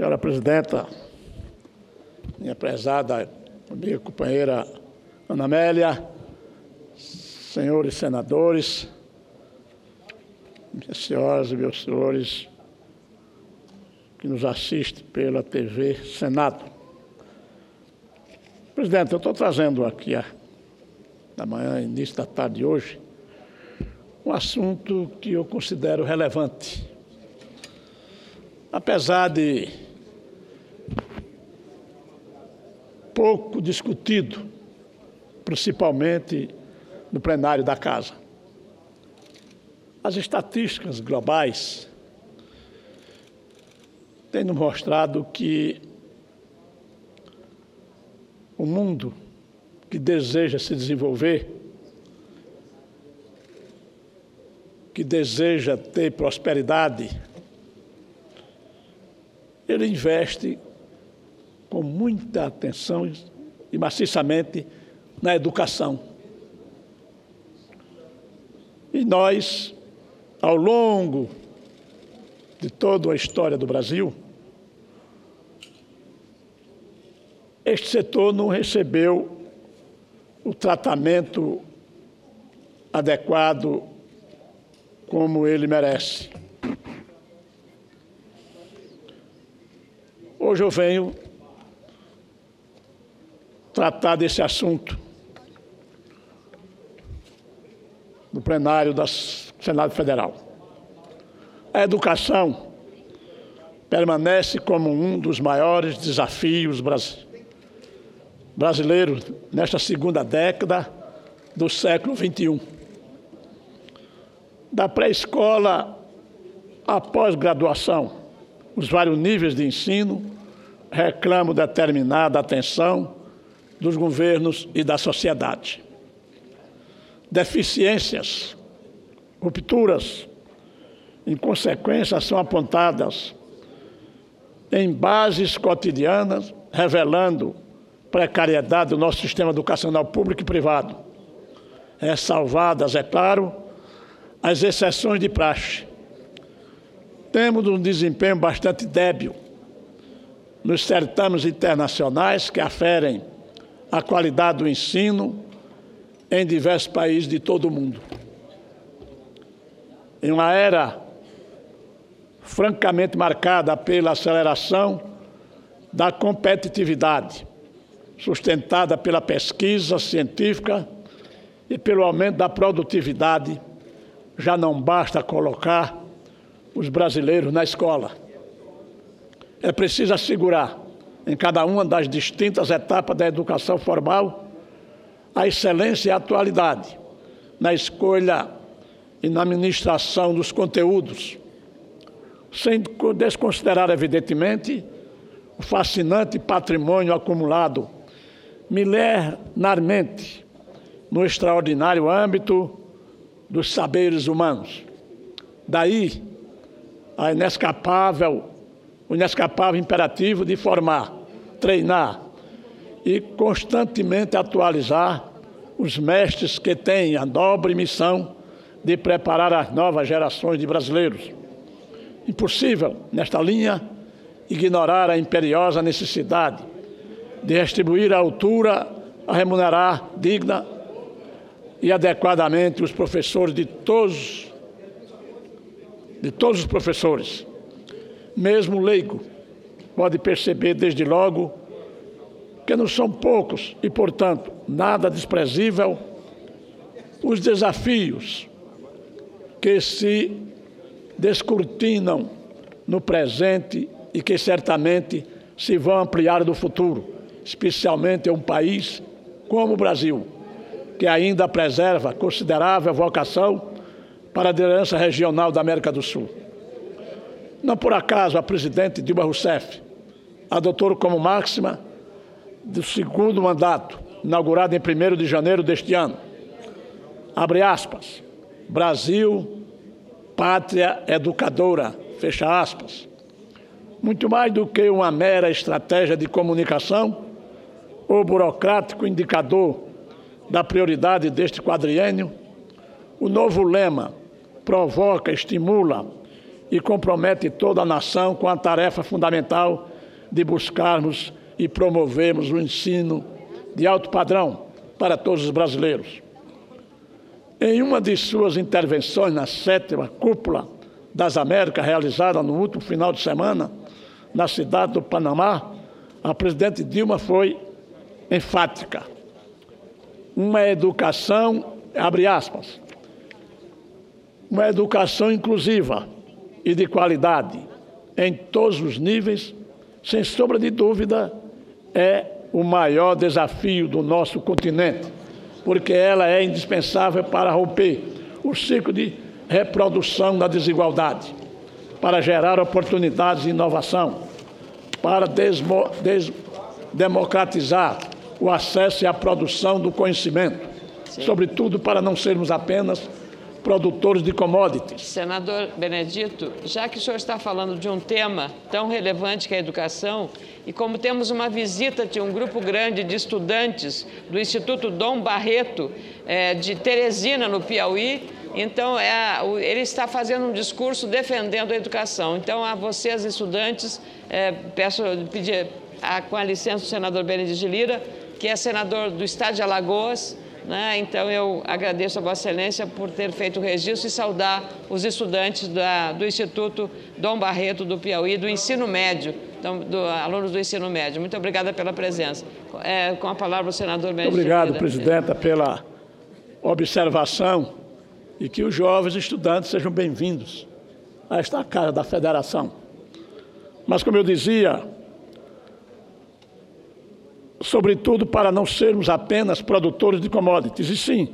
Senhora Presidenta, minha prezada amiga companheira Ana Amélia, senhores senadores, minhas senhoras e meus senhores que nos assistem pela TV Senado. Presidente, eu estou trazendo aqui, da manhã, início da tarde de hoje, um assunto que eu considero relevante. Apesar de pouco discutido, principalmente no plenário da Casa. As estatísticas globais têm nos mostrado que o mundo que deseja se desenvolver, que deseja ter prosperidade, ele investe com muita atenção e maciçamente na educação. E nós, ao longo de toda a história do Brasil, este setor não recebeu o tratamento adequado como ele merece. Hoje eu venho tratar desse assunto no plenário do Senado Federal. A educação permanece como um dos maiores desafios brasileiros nesta segunda década do século XXI. Da pré-escola à pós-graduação, os vários níveis de ensino reclamam determinada atenção dos governos e da sociedade. Deficiências, rupturas, inconsequências são apontadas em bases cotidianas, revelando precariedade do nosso sistema educacional público e privado. Ressalvadas, é claro, as exceções de praxe. Temos um desempenho bastante débil nos certames internacionais que aferem a qualidade do ensino em diversos países de todo o mundo. Em uma era francamente marcada pela aceleração da competitividade, sustentada pela pesquisa científica e pelo aumento da produtividade, já não basta colocar os brasileiros na escola. É preciso assegurar, em cada uma das distintas etapas da educação formal, a excelência e a atualidade na escolha e na administração dos conteúdos, sem desconsiderar, evidentemente, o fascinante patrimônio acumulado milenarmente no extraordinário âmbito dos saberes humanos. Daí o inescapável imperativo de formar, treinar e constantemente atualizar os mestres que têm a nobre missão de preparar as novas gerações de brasileiros. Impossível, nesta linha, ignorar a imperiosa necessidade de retribuir à altura, a remunerar digna e adequadamente os professores de todos os professores. Mesmo leigo pode perceber desde logo que não são poucos e, portanto, nada desprezível os desafios que se descortinam no presente e que certamente se vão ampliar no futuro, especialmente em um país como o Brasil, que ainda preserva considerável vocação para a liderança regional da América do Sul. Não por acaso a presidente Dilma Rousseff adotou como máxima do segundo mandato, inaugurado em 1º de janeiro deste ano, abre aspas, Brasil, pátria educadora, fecha aspas. Muito mais do que uma mera estratégia de comunicação ou burocrático indicador da prioridade deste quadriênio, o novo lema provoca, estimula e compromete toda a nação com a tarefa fundamental de buscarmos e promovermos o ensino de alto padrão para todos os brasileiros. Em uma de suas intervenções na 7ª Cúpula das Américas, realizada no último final de semana, na cidade do Panamá, a presidente Dilma foi enfática. Uma educação, abre aspas, uma educação inclusiva e de qualidade em todos os níveis, sem sombra de dúvida, é o maior desafio do nosso continente, porque ela é indispensável para romper o ciclo de reprodução da desigualdade, para gerar oportunidades de inovação, para democratizar o acesso e a produção do conhecimento, sobretudo para não sermos apenas produtores de commodities. Senador Benedito, já que o senhor está falando de um tema tão relevante que é a educação, e como temos uma visita de um grupo grande de estudantes do Instituto Dom Barreto, de Teresina, no Piauí, então ele está fazendo um discurso defendendo a educação. Então, a vocês, estudantes, pedir, com a licença do senador Benedito de Lira, que é senador do Estado de Alagoas, né? Então, eu agradeço a Vossa Excelência por ter feito o registro e saudar os estudantes do Instituto Dom Barreto do Piauí, do ensino médio, alunos do ensino médio. Muito obrigada pela presença. Com a palavra o senador Benedito. Muito obrigado, presidenta, pela observação e que os jovens estudantes sejam bem-vindos a esta Casa da Federação. Mas, como eu dizia, sobretudo para não sermos apenas produtores de commodities, e sim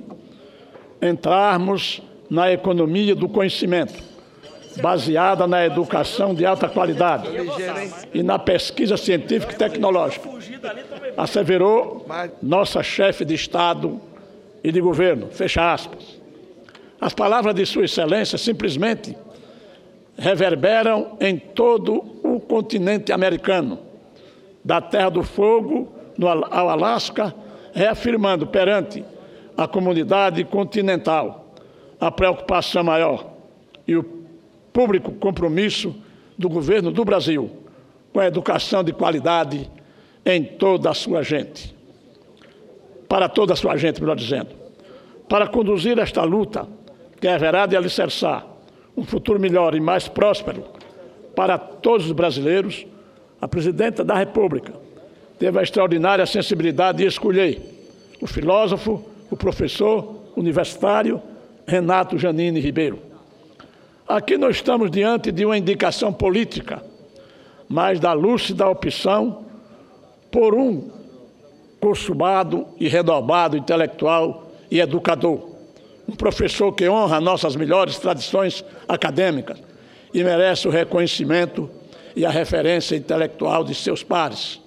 entrarmos na economia do conhecimento, baseada na educação de alta qualidade e na pesquisa científica e tecnológica, asseverou nossa chefe de Estado e de governo, fecha aspas. As palavras de Sua Excelência simplesmente reverberam em todo o continente americano, da Terra do Fogo ao Alasca, reafirmando perante a comunidade continental a preocupação maior e o público compromisso do governo do Brasil com a educação de qualidade em toda a sua gente. Para toda a sua gente, melhor dizendo. Para conduzir esta luta, que haverá de alicerçar um futuro melhor e mais próspero para todos os brasileiros, a Presidenta da República teve a extraordinária sensibilidade de escolher o filósofo, o professor universitário Renato Janine Ribeiro. Aqui não estamos diante de uma indicação política, mas da lúcida opção por um consumado e renomado intelectual e educador, um professor que honra nossas melhores tradições acadêmicas e merece o reconhecimento e a referência intelectual de seus pares.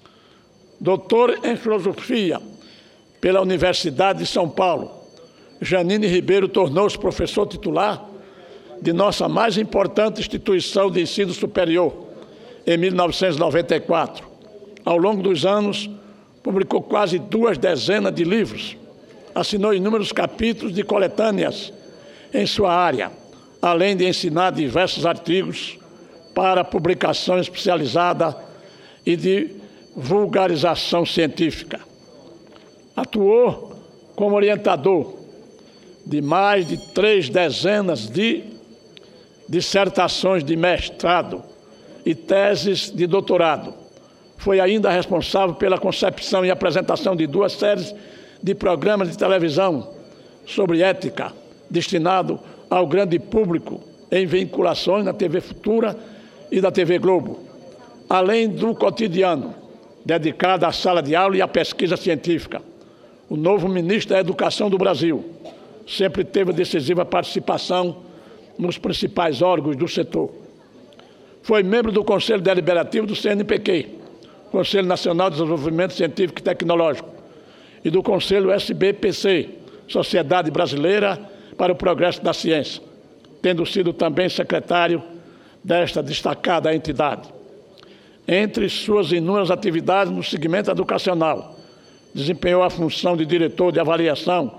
Doutor em Filosofia pela Universidade de São Paulo, Janine Ribeiro tornou-se professor titular de nossa mais importante instituição de ensino superior, em 1994. Ao longo dos anos, publicou quase 2 dezenas de livros, assinou inúmeros capítulos de coletâneas em sua área, além de ensinar diversos artigos para publicação especializada e de vulgarização científica. Atuou como orientador de mais de 3 dezenas de dissertações de mestrado e teses de doutorado. Foi ainda responsável pela concepção e apresentação de 2 séries de programas de televisão sobre ética, destinado ao grande público em vinculações na TV Futura e da TV Globo, além do cotidiano dedicado à sala de aula e à pesquisa científica. O novo ministro da Educação do Brasil sempre teve decisiva participação nos principais órgãos do setor. Foi membro do Conselho Deliberativo do CNPq, Conselho Nacional de Desenvolvimento Científico e Tecnológico, e do Conselho SBPC, Sociedade Brasileira para o Progresso da Ciência, tendo sido também secretário desta destacada entidade. Entre suas inúmeras atividades no segmento educacional, desempenhou a função de diretor de avaliação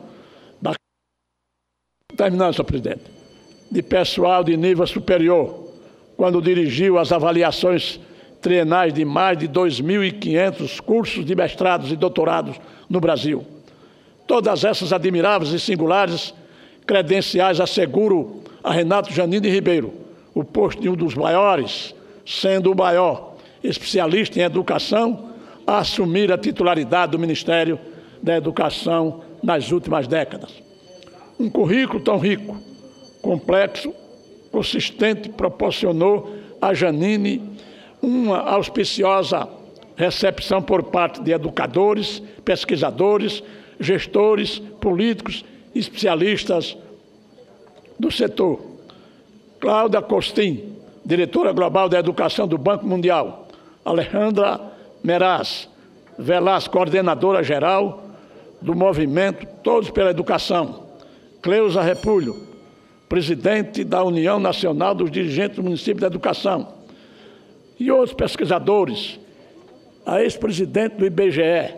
terminando, senhor presidente, de pessoal de nível superior, quando dirigiu as avaliações trienais de mais de 2.500 cursos de mestrados e doutorados no Brasil. Todas essas admiráveis e singulares credenciais asseguram a Renato Janine Ribeiro o posto de um dos maiores, sendo o maior especialista em educação a assumir a titularidade do Ministério da Educação nas últimas décadas. Um currículo tão rico, complexo, consistente, proporcionou a Janine uma auspiciosa recepção por parte de educadores, pesquisadores, gestores, políticos e especialistas do setor. Cláudia Costin, diretora global da Educação do Banco Mundial. Alejandra Meraz Velas, coordenadora geral do movimento Todos pela Educação. Cleusa Repulho, presidente da União Nacional dos Dirigentes do Município da Educação. E outros pesquisadores, a ex-presidente do IBGE,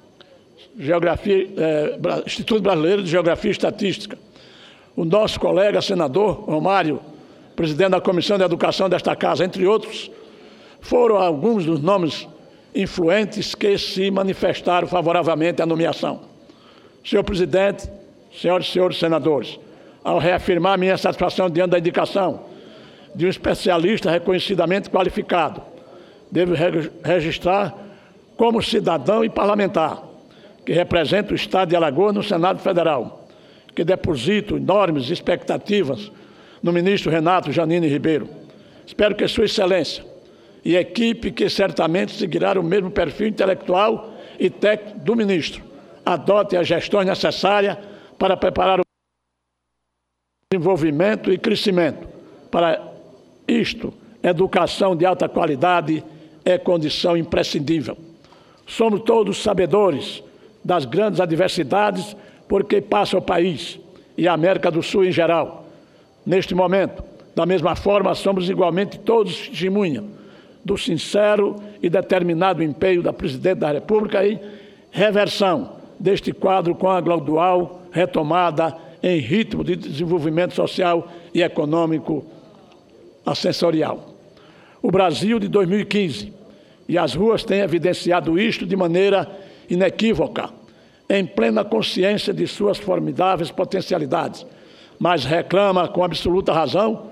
Instituto Brasileiro de Geografia e Estatística, o nosso colega senador Romário, presidente da Comissão de Educação desta Casa, entre outros, foram alguns dos nomes influentes que se manifestaram favoravelmente à nomeação. Senhor presidente, senhoras e senhores senadores, ao reafirmar minha satisfação diante da indicação de um especialista reconhecidamente qualificado, devo registrar como cidadão e parlamentar que representa o Estado de Alagoas no Senado Federal, que deposito enormes expectativas no ministro Renato Janine Ribeiro. Espero que Sua Excelência e a equipe, que certamente seguirá o mesmo perfil intelectual e técnico do ministro, adote as gestões necessárias para preparar o desenvolvimento e crescimento. Para isto, educação de alta qualidade é condição imprescindível. Somos todos sabedores das grandes adversidades por que passa o país e a América do Sul em geral. Neste momento, da mesma forma, somos igualmente todos testemunha do sincero e determinado empenho da Presidente da República em reversão deste quadro com a gradual retomada em ritmo de desenvolvimento social e econômico assensorial. O Brasil de 2015 e as ruas têm evidenciado isto de maneira inequívoca, em plena consciência de suas formidáveis potencialidades, mas reclama com absoluta razão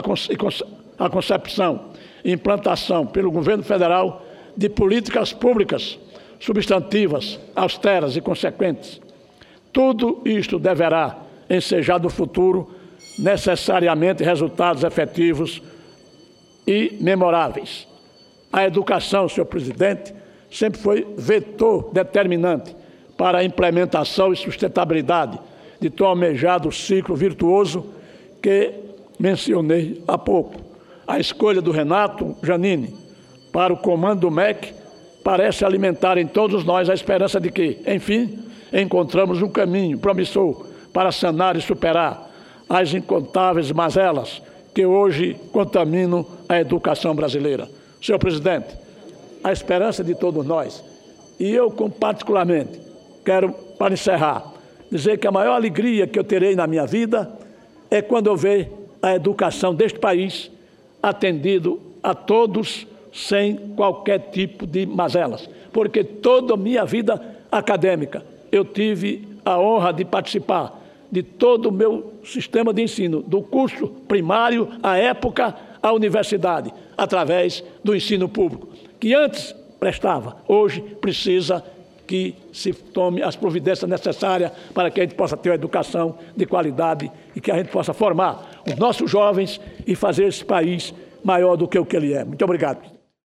a concepção e implantação pelo governo federal de políticas públicas substantivas, austeras e consequentes. Tudo isto deverá ensejar no futuro necessariamente resultados efetivos e memoráveis. A educação, senhor presidente, sempre foi vetor determinante para a implementação e sustentabilidade de tão almejado ciclo virtuoso que mencionei há pouco. A escolha do Renato Janine para o comando do MEC parece alimentar em todos nós a esperança de que, enfim, encontramos um caminho promissor para sanar e superar as incontáveis mazelas que hoje contaminam a educação brasileira. Senhor presidente, a esperança de todos nós, e eu particularmente quero, para encerrar, dizer que a maior alegria que eu terei na minha vida é quando eu ver a educação deste país atendido a todos sem qualquer tipo de mazelas, porque toda a minha vida acadêmica eu tive a honra de participar de todo o meu sistema de ensino, do curso primário, à época, à universidade, através do ensino público, que antes prestava, hoje precisa que se tome as providências necessárias para que a gente possa ter uma educação de qualidade e que a gente possa formar os nossos jovens e fazer esse país maior do que o que ele é. Muito obrigado.